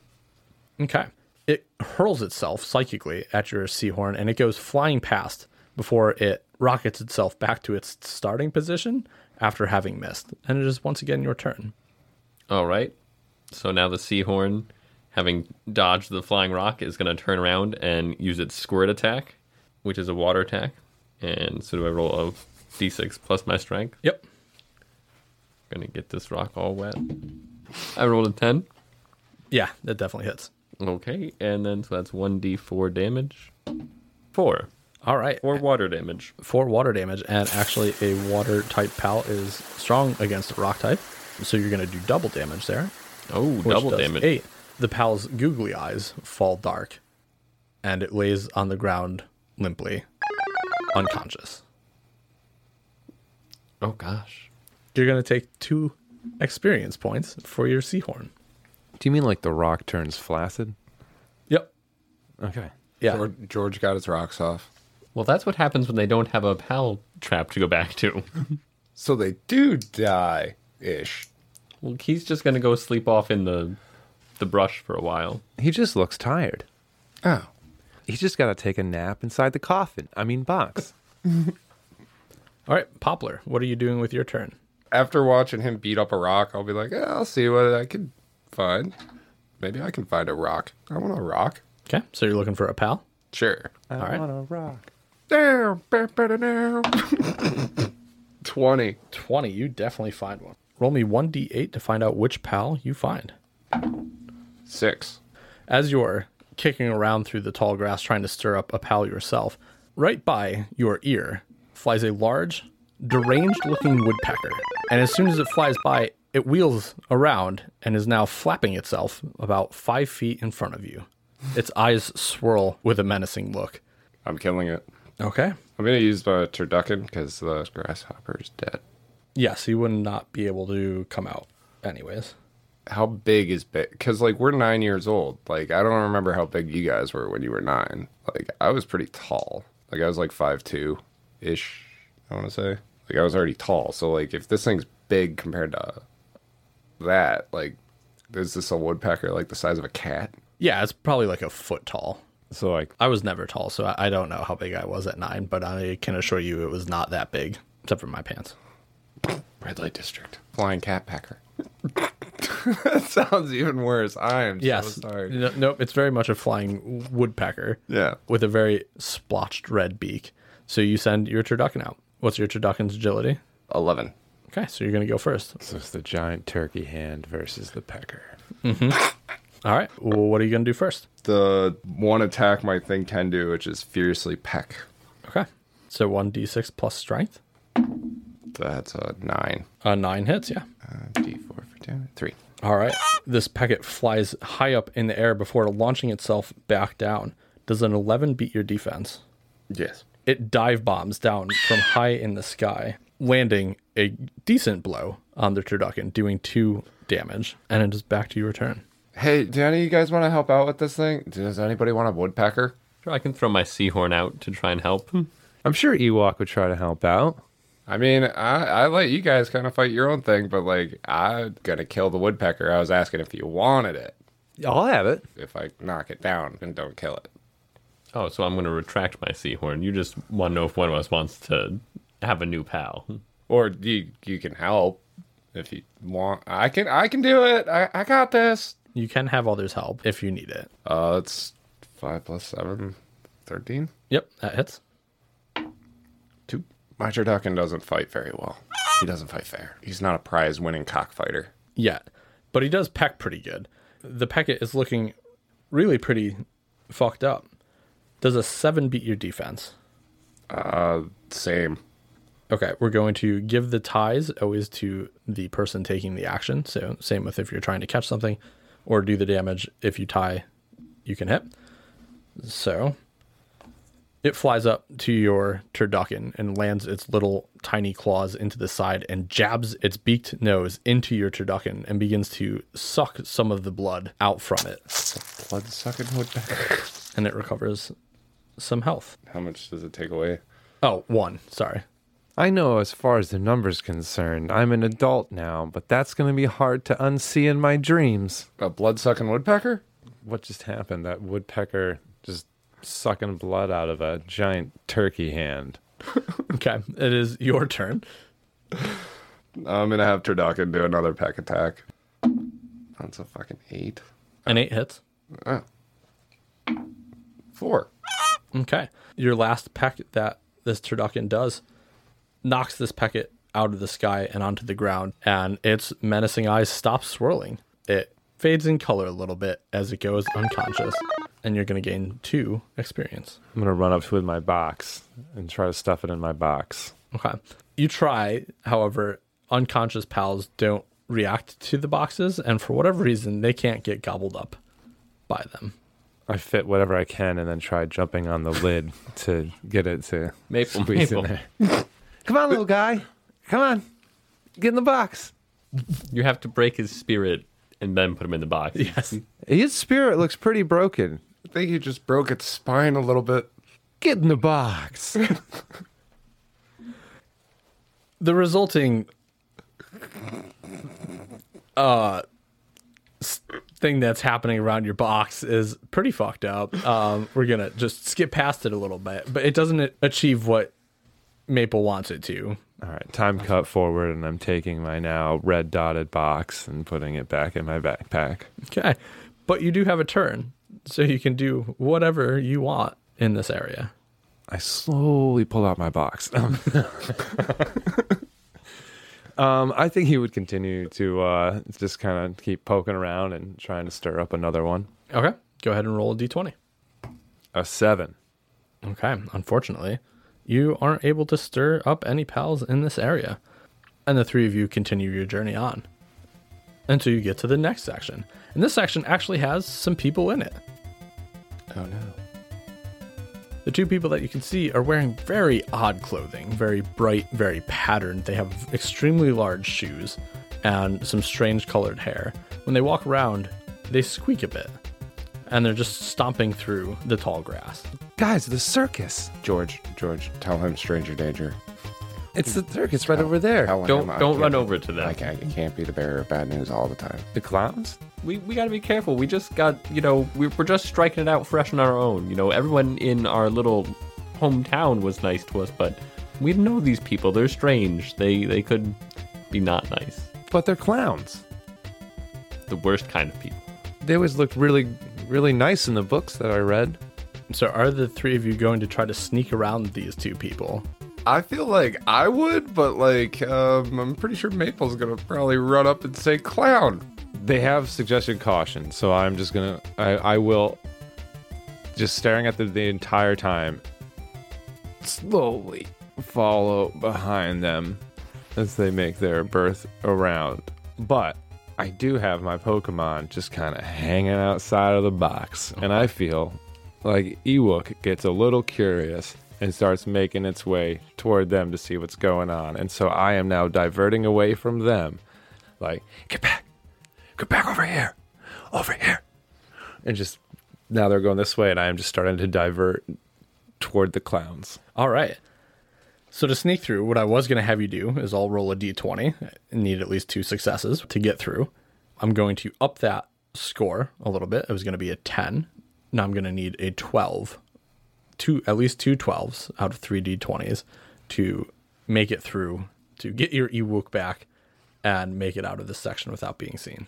Okay. It hurls itself psychically at your seahorn, and it goes flying past before it rockets itself back to its starting position after having missed. And it is once again your turn. All right. So now the seahorn, having dodged the flying rock, is going to turn around and use its squirt attack, which is a water attack. And so do I roll a d six plus my strength? Yep. Going to get this rock all wet. I rolled a ten. Yeah, that definitely hits. Okay, and then so that's one d four damage. Four. All right. Four water damage. Four water damage, and actually a water type pal is strong against a rock type. So you're going to do double damage there. Oh, which double does damage. Eight. The pal's googly eyes fall dark, and it lays on the ground limply, unconscious. Oh, gosh. You're going to take two experience points for your seahorn. Do you mean like the rock turns flaccid? Yep. Okay. Yeah. George, George got his rocks off. Well, that's what happens when they don't have a pal trap to go back to. So they do die ish. Well, he's just going to go sleep off in the the brush for a while. He just looks tired. Oh. He's just got to take a nap inside the coffin. I mean, box. All right, Poplar, what are you doing with your turn? After watching him beat up a rock, I'll be like, yeah, I'll see what I can find. Maybe I can find a rock. I want a rock. Okay, so you're looking for a pal? Sure. I right. want a rock. Down, better now. twenty. twenty, you definitely find one. Roll me one d eight to find out which pal you find. Six. As you're kicking around through the tall grass trying to stir up a pal yourself. Right by your ear flies a large, deranged-looking woodpecker. And as soon as it flies by, it wheels around and is now flapping itself about five feet in front of you. Its eyes swirl with a menacing look. I'm killing it. Okay. I'm going to use my turducken because the grasshopper is dead. Yes, he would not be able to come out anyways. How big is big? Because, like, we're nine years old. Like, I don't remember how big you guys were when you were nine. Like, I was pretty tall. Like, I was, like, five two-ish, I want to say. Like, I was already tall. So, like, if this thing's big compared to that, like, is this a woodpecker, like, the size of a cat? Yeah, it's probably like a foot tall. So like, I was never tall, so I, I don't know how big I was at nine, but I can assure you it was not that big, except for my pants. Red light district. Flying cat packer. That sounds even worse. I am Yes. so sorry. No, nope, it's very much a flying woodpecker. Yeah. With a very splotched red beak. So you send your turducken out. What's your turducken's agility? eleven. Okay, so you're going to go first. so it's the giant turkey hand versus the pecker. All right, well, what are you going to do first? The one attack my thing can do, which is fiercely peck. Okay, so one d six plus strength. That's a nine. Uh, nine hits, yeah. Uh, D four for damage. Three. All right, this pecket flies high up in the air before launching itself back down. Does an eleven beat your defense? Yes. It dive bombs down from high in the sky, landing a decent blow on the turducken, doing two damage, and it is back to your turn. Hey, do any of you guys want to help out with this thing? Does anybody want a woodpecker? Sure, I can throw my seahorn out to try and help. I'm sure Ewok would try to help out. I mean, I, I let you guys kind of fight your own thing, but, like, I'm going to kill the woodpecker. I was asking if you wanted it. I'll have it. If I knock it down and don't kill it. Oh, so I'm going to retract my seahorn. You just want to know if one of us wants to have a new pal. Or you you can help if you want. I can I can do it. I, I got this. You can have others help if you need it. Uh, it's five plus seven, thirteen. Yep, that hits. Two. My turducken doesn't fight very well. He doesn't fight fair. He's not a prize-winning cockfighter. Yet, but he does peck pretty good. The pecket is looking really pretty fucked up. Does a seven beat your defense? Uh, same. Okay, we're going to give the ties always to the person taking the action. So same with if you're trying to catch something or do the damage. If you tie, you can hit. So it flies up to your turducken and lands its little tiny claws into the side and jabs its beaked nose into your turducken and begins to suck some of the blood out from it. Blood-sucking woodpecker. And it recovers some health. How much does it take away? Oh, one. Sorry. I know as far as the number's concerned, I'm an adult now, but that's going to be hard to unsee in my dreams. A blood-sucking woodpecker? What just happened? That woodpecker just sucking blood out of a giant turkey hand. Okay, it is your turn. I'm going to have turducken do another peck attack. That's a fucking eight. An eight hits. Oh. Four. Okay. Your last peck that this turducken does knocks this pecket out of the sky and onto the ground, and its menacing eyes stop swirling. It fades in color a little bit as it goes unconscious, and you're going to gain two experience. I'm going to run up with my box and try to stuff it in my box. Okay. You try, however, unconscious pals don't react to the boxes, and for whatever reason, they can't get gobbled up by them. I fit whatever I can and then try jumping on the lid to get it to Maple, squeeze Maple. in there. Come on, little guy. Come on. Get in the box. You have to break his spirit and then put him in the box. Yes. His spirit looks pretty broken. I think you just broke its spine a little bit. Get in the box. The resulting uh s- thing that's happening around your box is pretty fucked up. Um, we're gonna just skip past it a little bit, but it doesn't achieve what Maple wants it to. All right, time cut forward, and I'm taking my now red dotted box and putting it back in my backpack. Okay, but you do have a turn, so you can do whatever you want in this area. I slowly pull out my box. um, I think he would continue to uh, just kind of keep poking around and trying to stir up another one. Okay, go ahead and roll a d twenty. A seven. Okay, unfortunately, you aren't able to stir up any pals in this area. And the three of you continue your journey on until you get to the next section. And this section actually has some people in it. Oh no. The two people that you can see are wearing very odd clothing, very bright, very patterned. They have extremely large shoes and some strange colored hair. When they walk around, they squeak a bit. And they're just stomping through the tall grass. Guys, the circus. George, George, tell him stranger danger. It's the circus right over there. Tell him Don't I don't can't run be- over to them. I can't, I can't be the bearer of bad news all the time. The clowns? We we gotta be careful. We just got you know we, we're just striking it out fresh on our own. You know, everyone in our little hometown was nice to us, but we know these people. They're strange. They they could be not nice. But they're clowns. The worst kind of people. They always looked really, really nice in the books that I read. So are the three of you going to try to sneak around these two people? I feel like I would, but like, um, I'm pretty sure Maple's gonna probably run up and say clown. They have suggested caution, so I'm just gonna, I, I will, just staring at them the entire time, slowly follow behind them as they make their berth around. But I do have my Pokemon just kind of hanging outside of the box, and I feel like Ewok gets a little curious and starts making its way toward them to see what's going on. And so I am now diverting away from them. Like, get back. Get back over here. Over here. And just, now they're going this way, and I am just starting to divert toward the clowns. All right. So to sneak through, what I was going to have you do is I'll roll a d twenty. I need at least two successes to get through. I'm going to up that score a little bit. It was going to be a ten. Now I'm going to need a twelve. Two, at least two twelves out of three d twenties to make it through, to get your Ewok back and make it out of this section without being seen.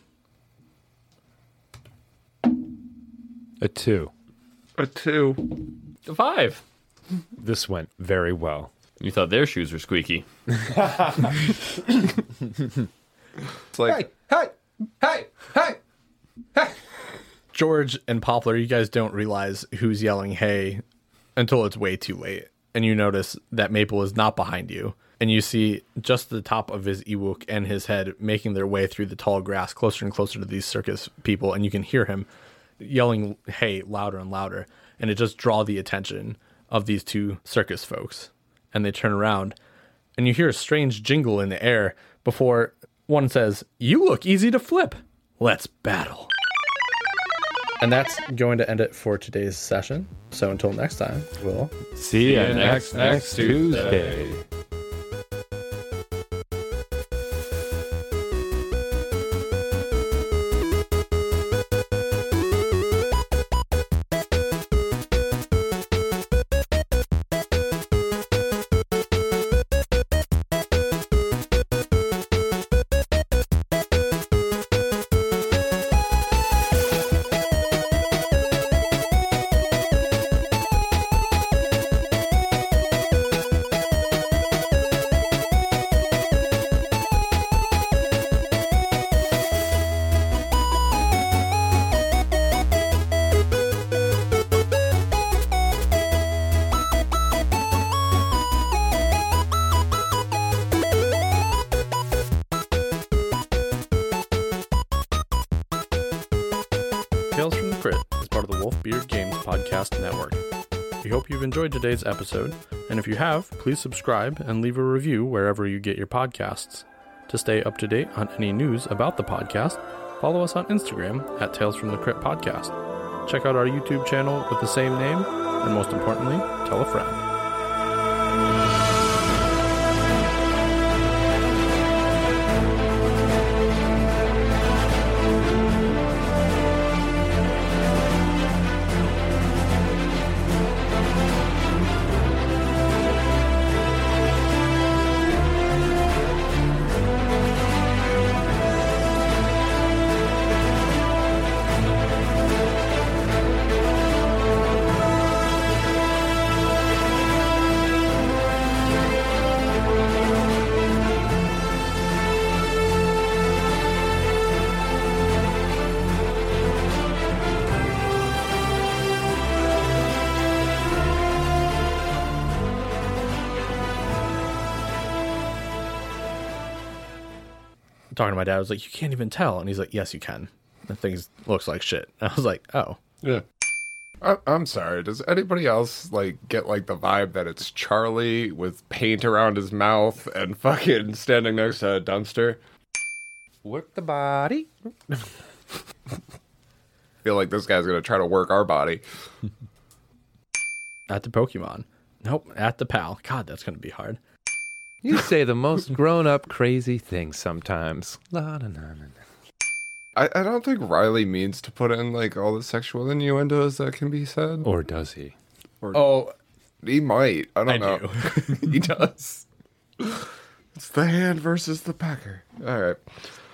A two. A two. The five. This went very well. You thought their shoes were squeaky. It's like, hey, hey, hey, hey. George and Poplar, you guys don't realize who's yelling hey until it's way too late. And you notice that Maple is not behind you. And you see just the top of his Ewok and his head making their way through the tall grass closer and closer to these circus people. And you can hear him yelling hey louder and louder. And it just draw the attention of these two circus folks. And they turn around and you hear a strange jingle in the air before one says, "You look easy to flip. Let's battle." And that's going to end it for today's session. So until next time, we'll See ya you next- next, next Tuesday. Tales from the Crypt is part of the Wolfbeard Games Podcast Network. We hope you've enjoyed today's episode, and if you have, please subscribe and leave a review wherever you get your podcasts. To stay up to date on any news about the podcast, follow us on Instagram at Tales from the Crypt Podcast. Check out our YouTube channel with the same name, and most importantly, tell a friend. talking to my dad. I was like, you can't even tell. And he's like, yes, you can. The thing looks like shit. And I was like, oh. Yeah. I, I'm sorry. Does anybody else like get like the vibe that it's Charlie with paint around his mouth and fucking standing next to a dumpster? Work the body. Feel like this guy's gonna try to work our body. At the Pokemon. Nope. At the pal. God, that's going to be hard. You say the most grown-up crazy things sometimes. La, na, na, na, na. I, I don't think Riley means to put in like all the sexual innuendos that can be said. Or does he? Oh, He might. I don't I know. do. He does. It's the hand versus the pecker. All right.